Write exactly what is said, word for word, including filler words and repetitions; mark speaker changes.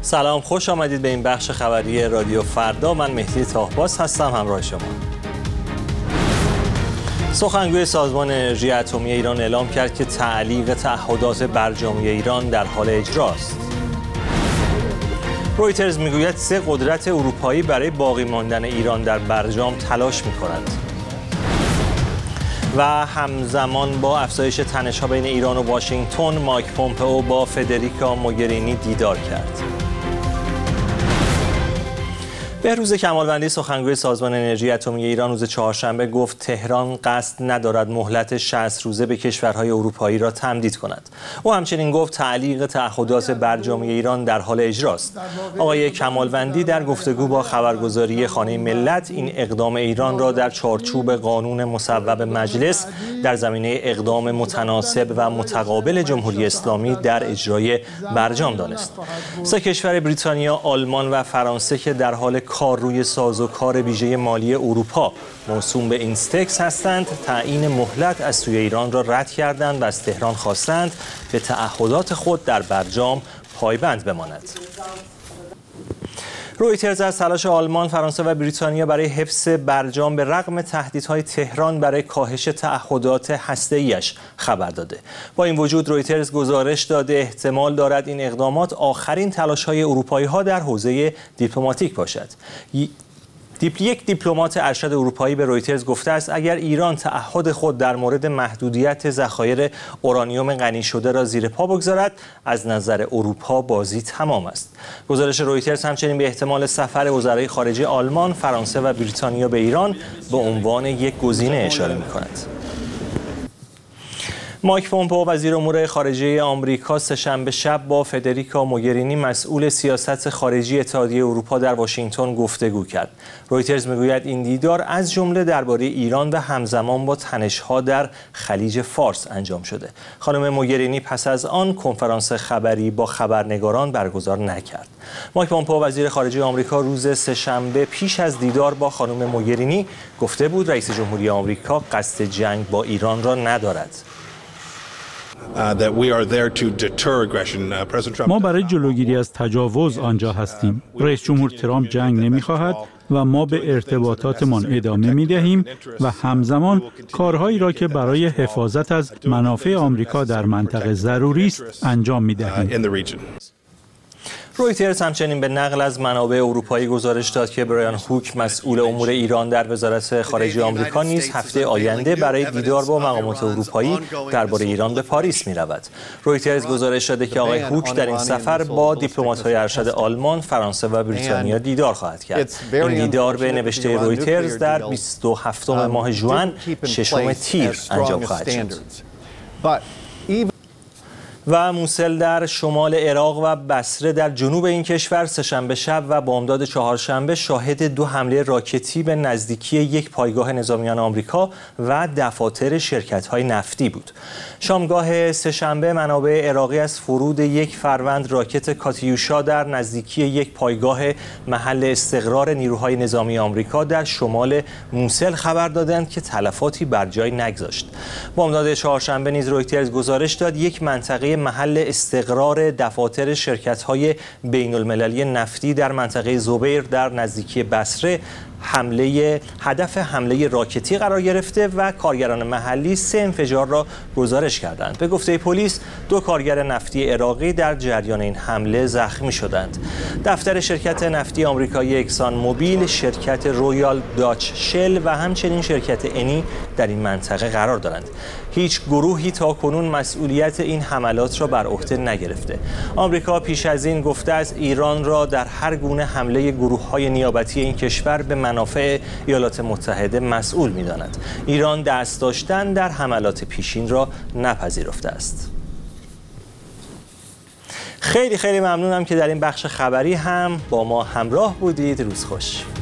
Speaker 1: سلام، خوش آمدید به این بخش خبری رادیو فردا. من مهدی طاهباز هستم همراه شما. سخنگوی سازمان انرژی اتمی ایران اعلام کرد که تعلیق تعهدات برجامی ایران در حال اجراست. رویترز میگوید سه قدرت اروپایی برای باقی ماندن ایران در برجام تلاش می‌کنند. و همزمان با افزایش تنش‌ها بین ایران و واشنگتن، مایک پومپئو با فدریکا موگرینی دیدار کرد. بهروز کمالوندی سخنگوی سازمان انرژی اتمی ایران روز چهارشنبه گفت تهران قصد ندارد مهلت شصت روزه به کشورهای اروپایی را تمدید کند. او همچنین گفت تعلیق تعهدات برجامی ایران در حال اجراست. آقای کمالوندی در گفتگو با خبرگزاری خانه ملت این اقدام ایران را در چارچوب قانون مصوب مجلس در زمینه اقدام متناسب و متقابل جمهوری اسلامی در اجرای برجام دانست. سه کشور بریتانیا، آلمان و فرانسه که در حال کار روی سازوکار ویژه مالی اروپا موسوم به اینستکس هستند، تعیین مهلت از سوی ایران را رد کردند و از تهران خواستند به تعهدات خود در برجام پایبند بماند. رویترز از تلاش آلمان، فرانسه و بریتانیا برای حفظ برجام به رغم تهدیدهای تهران برای کاهش تعهدات هسته‌ایش خبر داده. با این وجود رویترز گزارش داده احتمال دارد این اقدامات آخرین تلاش‌های اروپایی‌ها در حوزه دیپلماتیک باشد. یک دیپلمات ارشد اروپایی به رویترز گفته است اگر ایران تعهد خود در مورد محدودیت ذخایر اورانیوم غنی شده را زیر پا بگذارد، از نظر اروپا بازی تمام است. گزارش رویترز همچنین به احتمال سفر وزرای خارجه آلمان، فرانسه و بریتانیا به ایران به عنوان یک گزینه اشاره می‌کند. مایک پومپئو وزیر امور خارجه آمریکا سه‌شنبه شب با فدریکا موگرینی مسئول سیاست خارجی اتحادیه اروپا در واشنگتن گفتگو کرد. رویترز میگوید این دیدار از جمله درباره ایران و همزمان با تنش‌ها در خلیج فارس انجام شده. خانم موگرینی پس از آن کنفرانس خبری با خبرنگاران برگزار نکرد. مایک پومپئو وزیر خارجه آمریکا روز سه‌شنبه پیش از دیدار با خانم موگرینی گفته بود رئیس جمهوری آمریکا قصد جنگ با ایران را ندارد.
Speaker 2: ما برای جلوگیری از تجاوز آنجا هستیم. رئیس جمهور ترامپ جنگ نمی‌خواهد و ما به ارتباطاتمان ادامه می‌دهیم و همزمان کارهایی را که برای حفاظت از منافع آمریکا در منطقه ضروری است انجام می‌دهیم.
Speaker 1: رویترز همچنین به نقل از منابع اروپایی گزارش داد که برایان هوک مسئول امور ایران در وزارت خارجه آمریکا نیز هفته آینده برای دیدار با مقامات اروپایی درباره ایران به پاریس می‌رود. رویترز گزارش داده که آقای هوک در این سفر با دیپلمات‌های ارشد آلمان، فرانسه و بریتانیا دیدار خواهد کرد. این دیدار به نوشته رویترز در بیست و هفتم ماه ژوئن ششم تیر انجام خواهد شد. و موسل در شمال عراق و بصره در جنوب این کشور سه‌شنبه شب و بامداد چهارشنبه شاهد دو حمله راکتی به نزدیکی یک پایگاه نظامیان آمریکا و دفاتر شرکت‌های نفتی بود. شامگاه سه‌شنبه منابع عراقی از فرود یک فروند راکت کاتیوشا در نزدیکی یک پایگاه محل استقرار نیروهای نظامی آمریکا در شمال موسل خبر دادند که تلفاتی بر جای نگذاشت. بامداد چهارشنبه نیز رویترز گزارش داد یک منطقه محل استقرار دفاتر شرکت‌های بین‌المللی نفتی در منطقه زبیر در نزدیکی بصره حمله هدف حمله راکتی قرار گرفته و کارگران محلی سه انفجار را گزارش کردند. به گفته پلیس دو کارگر نفتی عراقی در جریان این حمله زخمی شدند. دفتر شرکت نفتی آمریکایی اکسان موبیل، شرکت رویال داچ شل و همچنین شرکت انی در این منطقه قرار دارند. هیچ گروهی تاکنون مسئولیت این حملات را بر عهده نگرفته. آمریکا پیش از این گفته است ایران را در هر گونه حمله گروه‌های نیابتی این کشور به منافع ایالات متحده مسئول می‌داند. ایران دست داشتن در حملات پیشین را نپذیرفته است. خیلی خیلی ممنونم که در این بخش خبری هم با ما همراه بودید. روز خوش.